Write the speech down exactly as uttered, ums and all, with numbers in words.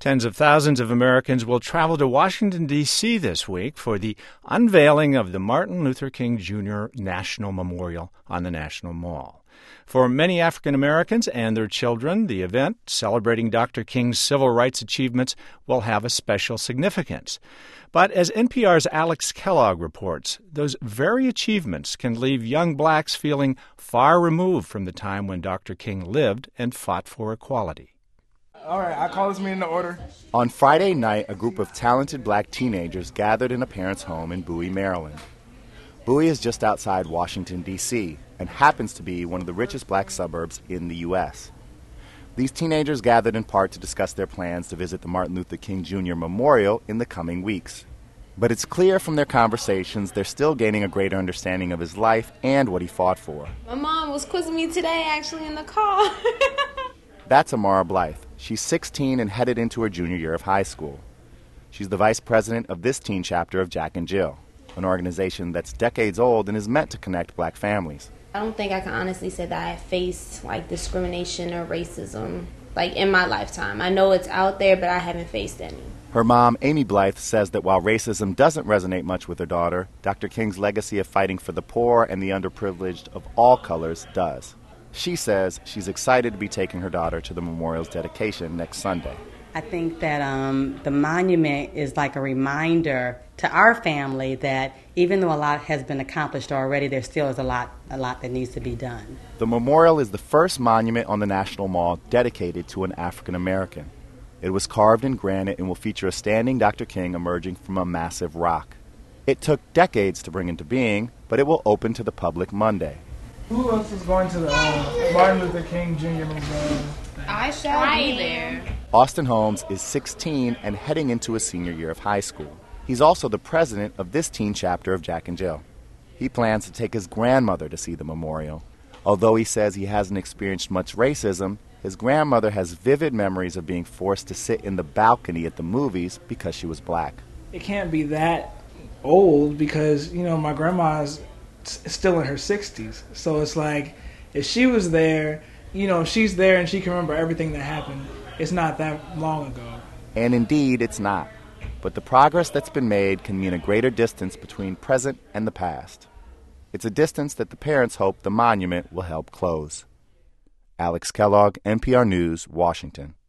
Tens of thousands of Americans will travel to Washington, D C this week for the unveiling of the Martin Luther King Junior National Memorial on the National Mall. For many African Americans and their children, the event, celebrating Doctor King's civil rights achievements, will have a special significance. But as N P R's Alex Kellogg reports, those very achievements can leave young blacks feeling far removed from the time when Doctor King lived and fought for equality. All right, I call this meeting to order. On Friday night, a group of talented black teenagers gathered in a parent's home in Bowie, Maryland. Bowie is just outside Washington, D C, and happens to be one of the richest black suburbs in the U S These teenagers gathered in part to discuss their plans to visit the Martin Luther King Junior Memorial in the coming weeks. But it's clear from their conversations they're still gaining a greater understanding of his life and what he fought for. My mom was quizzing me today, actually, in the car. That's Amara Blythe. She's sixteen and headed into her junior year of high school. She's the vice president of this teen chapter of Jack and Jill, an organization that's decades old and is meant to connect black families. I don't think I can honestly say that I faced, like, discrimination or racism, like, in my lifetime. I know it's out there, but I haven't faced any. Her mom, Amy Blythe, says that while racism doesn't resonate much with her daughter, Doctor King's legacy of fighting for the poor and the underprivileged of all colors does. She says she's excited to be taking her daughter to the memorial's dedication next Sunday. I think that um, the monument is like a reminder to our family that even though a lot has been accomplished already, there still is a lot, a lot that needs to be done. The memorial is the first monument on the National Mall dedicated to an African American. It was carved in granite and will feature a standing Doctor King emerging from a massive rock. It took decades to bring into being, but it will open to the public Monday. Who else is going to the uh, Martin Luther King Junior Memorial? I shall be there. Austin Holmes is sixteen and heading into his senior year of high school. He's also the president of this teen chapter of Jack and Jill. He plans to take his grandmother to see the memorial. Although he says he hasn't experienced much racism, his grandmother has vivid memories of being forced to sit in the balcony at the movies because she was black. It can't be that old because, you know, my grandma's still in her sixties. So it's like, if she was there, you know, she's there and she can remember everything that happened. It's not that long ago. And indeed, it's not. But the progress that's been made can mean a greater distance between present and the past. It's a distance that the parents hope the monument will help close. Alex Kellogg, N P R News, Washington.